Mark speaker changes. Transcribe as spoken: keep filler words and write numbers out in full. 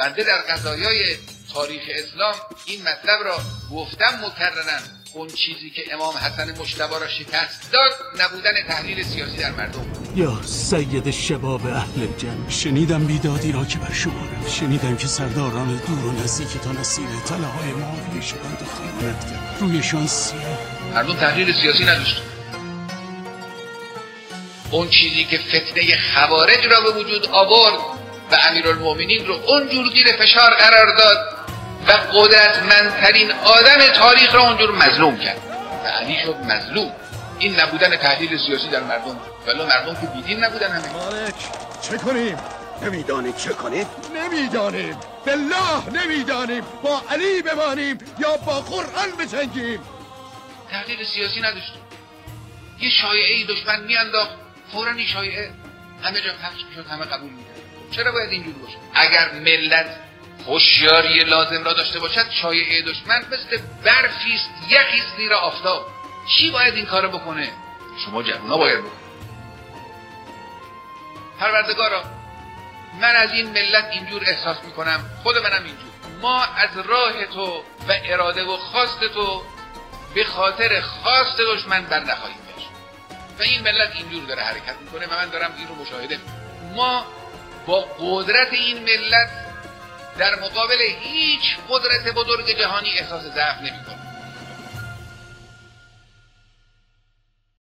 Speaker 1: بنده در قضایای تاریخ اسلام این مطلب را گفتم مکررن. اون چیزی که امام حسن مجتبی را شکست داد نبودن تحلیل سیاسی در مردم.
Speaker 2: یا سید شباب اهل جنگ، شنیدم بیدادی را که بر شما رفت. شنیدم که سرداران دور و نزدیکتان اسیر تله های معاویه شدند و خیانت کرد. رویشان سیاه.
Speaker 1: مردم تحلیل سیاسی نداشت. اون چیزی که فتنه خوارج را به وجود آورد و امیرالمومنین رو اونجور زیر فشار قرار داد و قدرتمندترین آدم تاریخ را اونجور مظلوم کرد و علی شد مظلوم. این نبودن تحلیل سیاسی در مردم. ولی مردم که بیدین نبودن همه.
Speaker 3: مالک چه کنیم؟
Speaker 4: نمیدانید چه کنید؟
Speaker 3: نمیدانیم، بالله نمیدانیم. با علی بمانیم یا با قرآن بجنگیم.
Speaker 1: تحلیل سیاسی نداشتیم. یه شایعه دشمن میانداخت، فوراً این شایعه همه جا پخش میشد، همه قبول میکردن. چرا باید اینجور باشه؟ اگر ملت هوشیاری لازم را داشته باشد، شایعه دشمن مثل برفی است یخی است زیر آفتاب. چی باید این کارو بکنه؟ شما جوونا باید بکنید. پروردگارا، من از این ملت اینجور احساس میکنم، خود منم اینجور. ما از راه تو و اراده و خواست تو به خاطر خواست دشمن بر نخواهیم گشت و این ملت اینجور داره حرکت میکنه و من دارم این رو مشاهده میکنم. ما با قدرت این ملت در مقابل هیچ قدرت بزرگ جهانی احساس ضعف نمی‌کنیم.